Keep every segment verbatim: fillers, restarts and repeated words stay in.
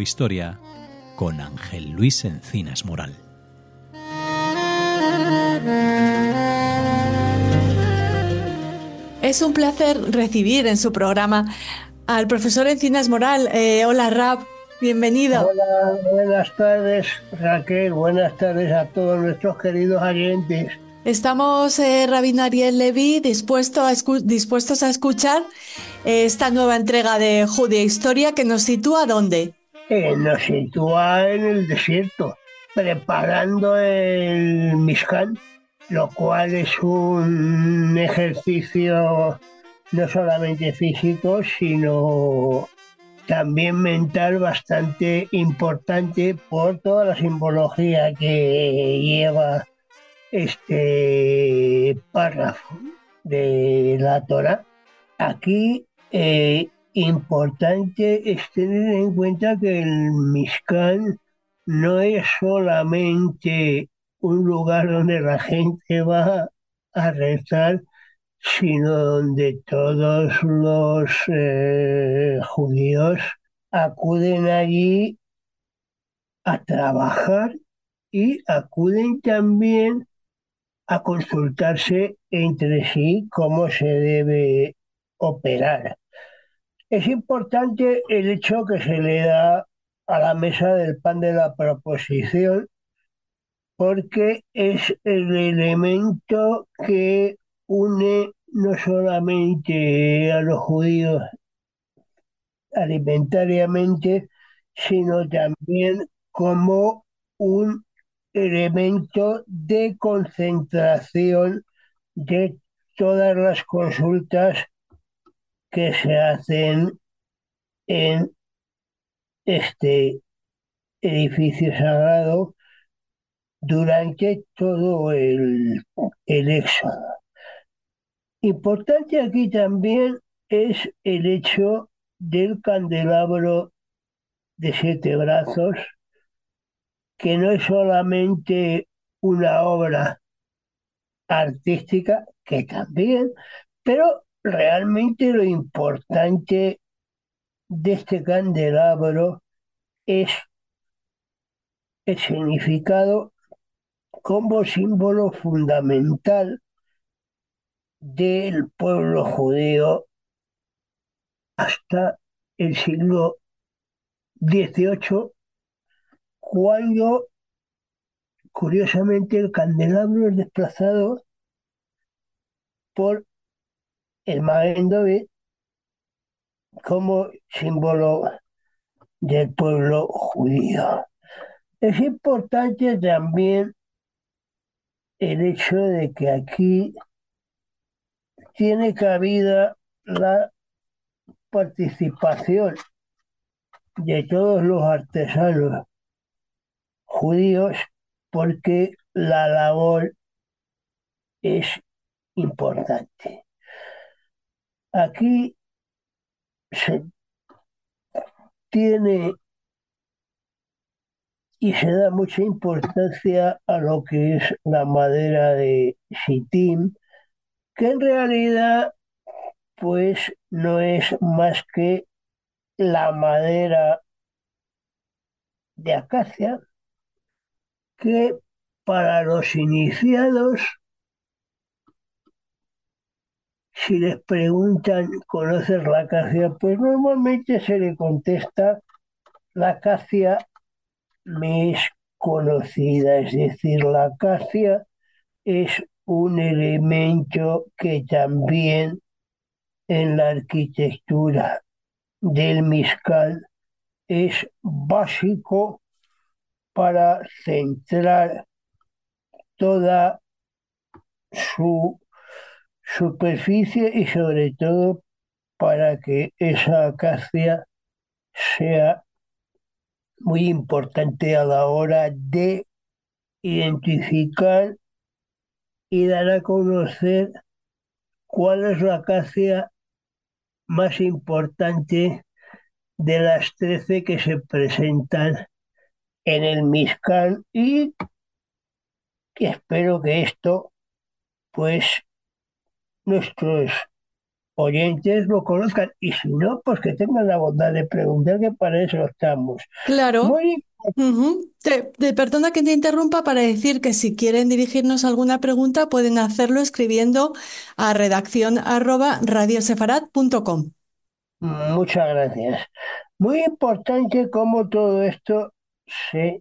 Historia con Ángel Luis Encinas Moral. Es un placer recibir en su programa al profesor Encinas Moral. Eh, hola, Rab, bienvenido. Hola, buenas tardes, Raquel. Buenas tardes a todos nuestros queridos oyentes. Estamos, eh, Rabin Ariel Levi, dispuesto a escu- dispuestos a escuchar eh, esta nueva entrega de Judía Historia que nos sitúa ¿dónde? Eh, nos sitúa en el desierto, preparando el Mishkan, lo cual es un ejercicio no solamente físico, sino también mental bastante importante por toda la simbología que lleva este párrafo de la Torah. Aquí eh, importante es tener en cuenta que el Mishkan no es solamente un lugar donde la gente va a rezar, sino donde todos los eh, judíos acuden allí a trabajar y acuden también a consultarse entre sí cómo se debe operar. Es importante el hecho que se le da a la mesa del pan de la proposición porque es el elemento que une no solamente a los judíos alimentariamente, sino también como un elemento de concentración de todas las consultas que se hacen en este edificio sagrado durante todo el, el éxodo. Importante aquí también es el hecho del candelabro de siete brazos, que no es solamente una obra artística, que también, pero realmente lo importante de este candelabro es el significado como símbolo fundamental del pueblo judío hasta el siglo dieciocho, cuando curiosamente el candelabro es desplazado por el Maguen David como símbolo del pueblo judío. Es importante también el hecho de que aquí tiene cabida la participación de todos los artesanos judíos porque la labor es importante. Aquí se tiene y se da mucha importancia a lo que es la madera de Sittim, que en realidad pues no es más que la madera de acacia que para los iniciados, si les preguntan, ¿conoces la acacia? Pues normalmente se le contesta, la acacia me es conocida, es decir, la acacia es un elemento que también en la arquitectura del Mishkan es básico para centrar toda su superficie y sobre todo para que esa acacia sea muy importante a la hora de identificar y dar a conocer cuál es la acacia más importante de las trece que se presentan en el Mishkan y que espero que esto, pues nuestros oyentes lo conozcan y si no, pues que tengan la bondad de preguntar, que para eso estamos. Claro. Muy Ujú. Te, te- perdona que te interrumpa para decir que si quieren dirigirnos alguna pregunta pueden hacerlo escribiendo a redacción arroba radiosefarad punto com. Muchas gracias. Muy importante cómo todo esto se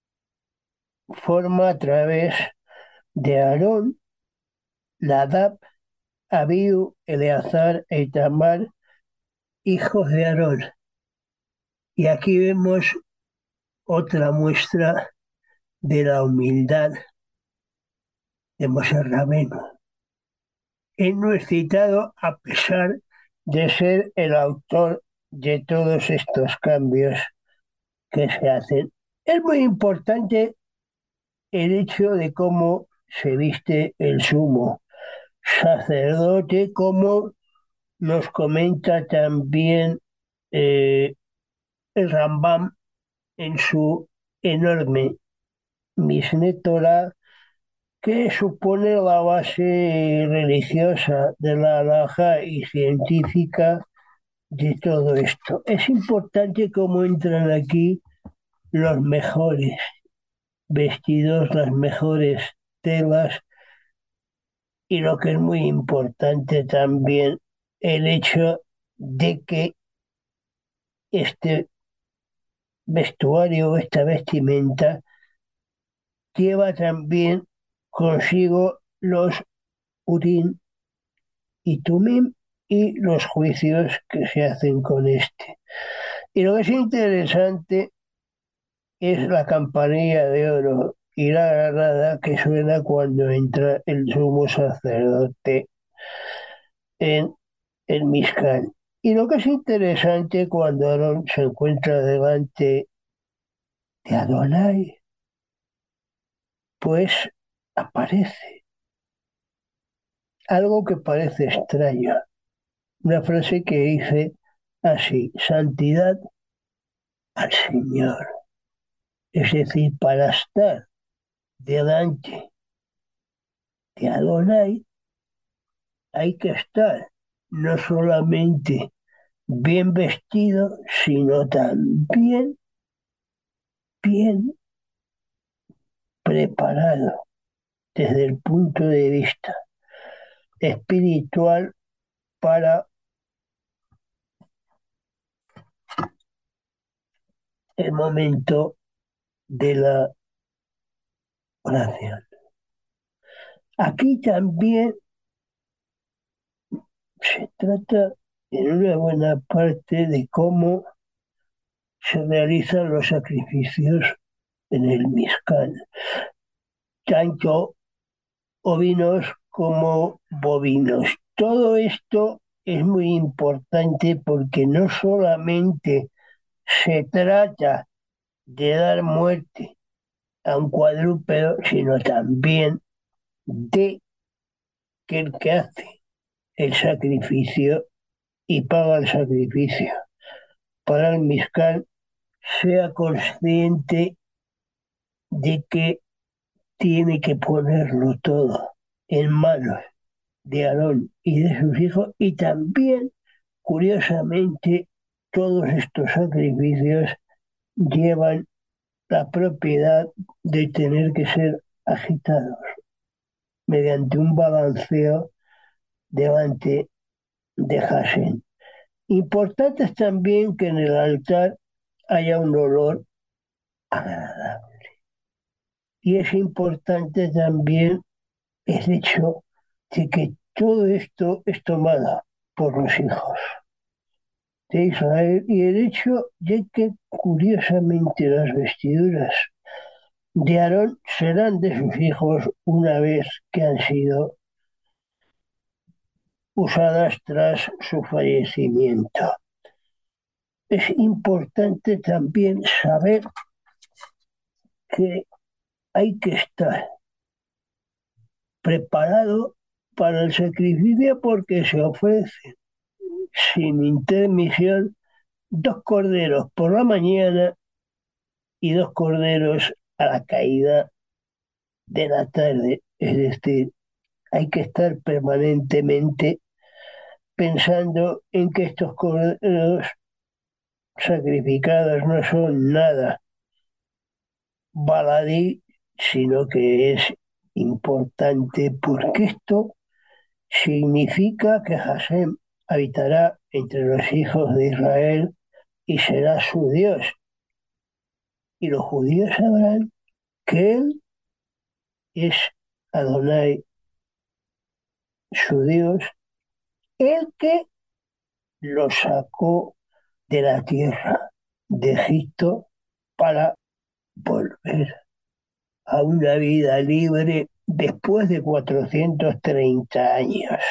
forma a través de Aarón, Nadab, Abiú, Eleazar e Itamar, hijos de Aarón. Y aquí vemos otra muestra de la humildad de Moshe Rabbeinu. Él no es citado a pesar de ser el autor de todos estos cambios que se hacen. Es muy importante el hecho de cómo se viste el sumo sacerdote, como nos comenta también eh, el Rambam en su enorme Mishneh Torah, que supone la base religiosa de la halajá y científica de todo esto. Es importante cómo entran aquí los mejores vestidos, las mejores telas y lo que es muy importante también, el hecho de que este vestuario, esta vestimenta, lleva también consigo los Urim y Tumim y los juicios que se hacen con este. Y lo que es interesante es la campanilla de oro y la granada que suena cuando entra el sumo sacerdote en el Mishkan. Y lo que es interesante cuando Aarón se encuentra delante de Adonai, pues aparece algo que parece extraño. Una frase que dice así: santidad al Señor. Es decir, para estar delante de Adonai hay que estar no solamente bien vestido, sino también bien preparado desde el punto de vista espiritual para el momento de la oración. Aquí también se trata en una buena parte de cómo se realizan los sacrificios en el Mizcán, tanto ovinos como bovinos. Todo esto es muy importante porque no solamente se trata de dar muerte a un cuadrúpedo, sino también de que el que hace el sacrificio y paga el sacrificio para el Mizcán sea consciente de que tiene que ponerlo todo en manos de Aarón y de sus hijos, y también, curiosamente, todos estos sacrificios llevan la propiedad de tener que ser agitados mediante un balanceo delante de Hashem. Importante es también que en el altar haya un olor agradable. Y es importante también el hecho de que todo esto es tomado por los hijos de Israel y el hecho de que curiosamente las vestiduras de Aarón serán de sus hijos una vez que han sido usadas tras su fallecimiento. Es importante también saber que hay que estar preparado para el sacrificio porque se ofrece sin intermisión dos corderos por la mañana y dos corderos a la caída de la tarde. Es decir, hay que estar permanentemente pensando en que estos corderos sacrificados no son nada baladí, sino que es importante porque esto significa que Hashem habitará entre los hijos de Israel y será su Dios. Y los judíos sabrán que Él es Adonai, su Dios, el que los sacó de la tierra de Egipto para volver a una vida libre después de cuatrocientos treinta años.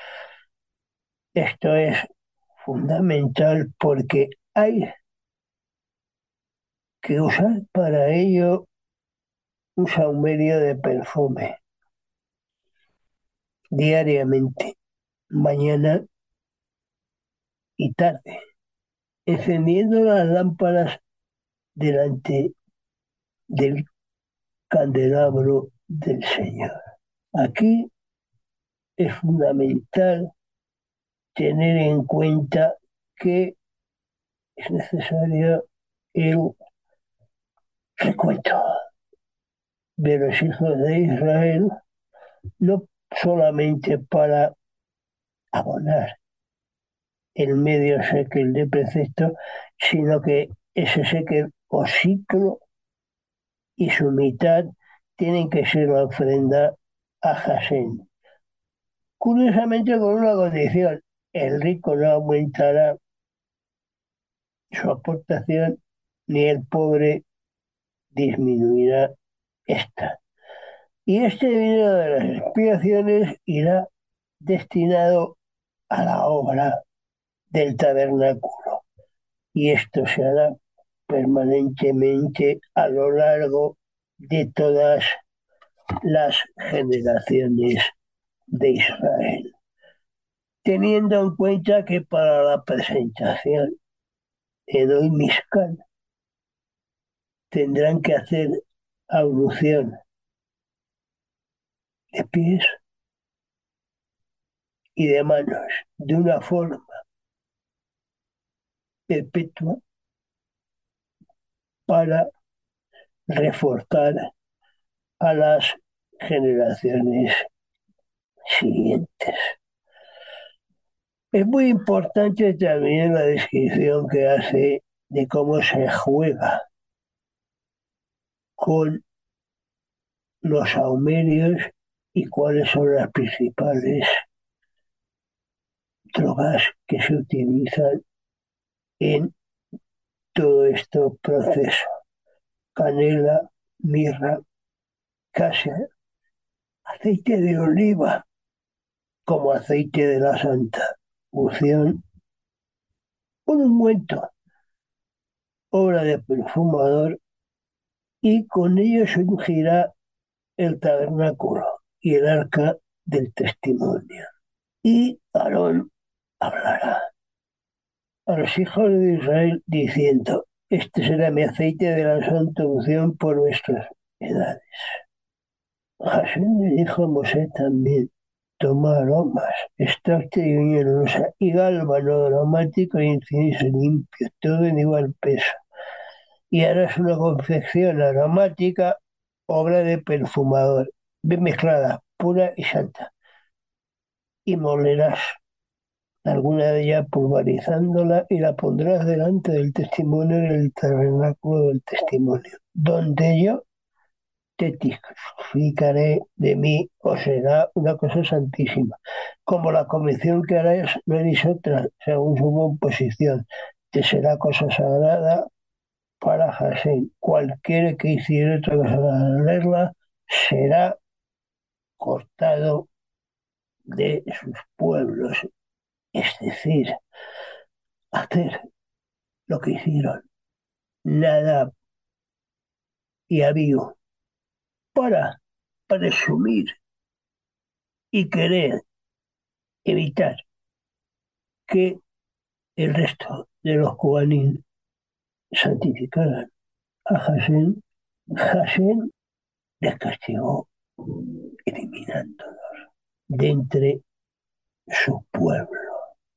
Esto es fundamental porque hay que usar para ello un saumerio de perfume diariamente, mañana y tarde, encendiendo las lámparas delante del candelabro del Señor. Aquí es fundamental tener en cuenta que es necesario el recuento de los hijos de Israel, no solamente para abonar el medio shekel de precepto, sino que ese shekel o ciclo y su mitad tienen que ser la ofrenda a Hashem. Curiosamente con una condición, el rico no aumentará su aportación ni el pobre disminuirá esta. Y este dinero de las expiaciones irá destinado a la obra del tabernáculo. Y esto se hará permanentemente a lo largo de todas las generaciones de Israel, teniendo en cuenta que para la presentación en Hoy Mishkan tendrán que hacer ablución de pies y de manos de una forma perpetua para reforzar a las generaciones siguientes. Es muy importante también la descripción que hace de cómo se juega con los saumerios y cuáles son las principales drogas que se utilizan en todo este proceso. Canela, mirra, casia, aceite de oliva como aceite de la Santa Unción, un ungüento, obra de perfumador, y con ello se ungirá el tabernáculo y el arca del testimonio. Y Aarón hablará a los hijos de Israel diciendo: este será mi aceite de la santa unción por vuestras edades. Hashem le dijo a Mosé también: toma aromas, extracto y uña y gálbano aromático e incienso limpio, todo en igual peso. Y harás una confección aromática, obra de perfumador, bien mezclada, pura y santa. Y molerás alguna de ellas pulverizándola y la pondrás delante del testimonio en el tabernáculo del testimonio, donde yo testificaré de mí, o será una cosa santísima. Como la comisión que harás no eres otra, según su composición, te será cosa sagrada para Hashem. Cualquiera que hiciera otra cosa para leerla será cortado de sus pueblos. Es decir, hacer lo que hicieron Nadab y Abiú para presumir y querer evitar que el resto de los Kohanim santificaran a Hashem. Hashem les castigó eliminándolos de entre su pueblo.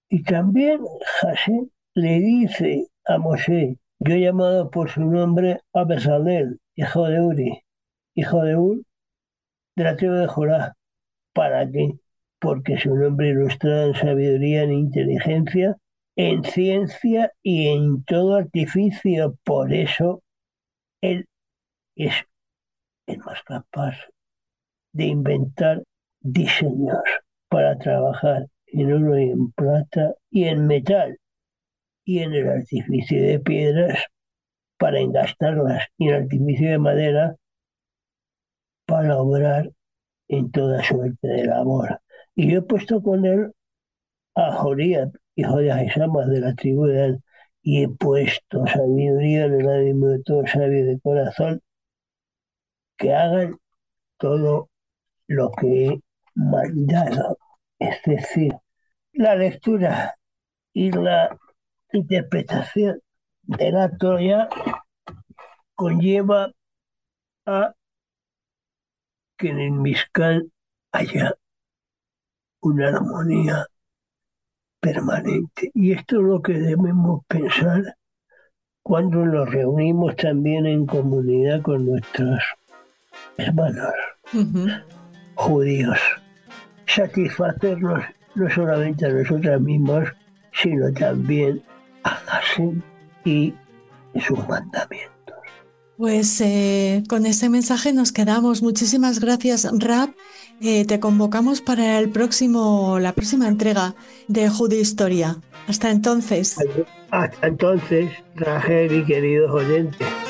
Y también Hashem le dice a Moshe, yo he llamado por su nombre a Bezalel, hijo de Uri, hijo de Ur, de la tribu de Judá. ¿Para qué? Porque su nombre ilustrado en sabiduría, en inteligencia, en ciencia y en todo artificio. Por eso él es el más capaz de inventar diseños para trabajar en oro y en plata y en metal y en el artificio de piedras para engastarlas y en el artificio de madera para obrar en toda suerte de labor. Y yo he puesto con él a Joriab, hijo de Ahisama, de la tribu de Dan, y he puesto sabiduría en el ánimo de todo sabio de corazón, que hagan todo lo que he mandado. Es decir, la lectura y la interpretación de la Torah conlleva a que en el Mishkan haya una armonía permanente. Y esto es lo que debemos pensar cuando nos reunimos también en comunidad con nuestros hermanos Ujú. judíos. Satisfacernos no solamente a nosotros mismos, sino también a Hashem y sus mandamientos. Pues eh, con ese mensaje nos quedamos. Muchísimas gracias, Rab. Eh, te convocamos para el próximo, la próxima entrega de Judehistoria. Hasta entonces. Hasta entonces, Rachel y queridos oyentes.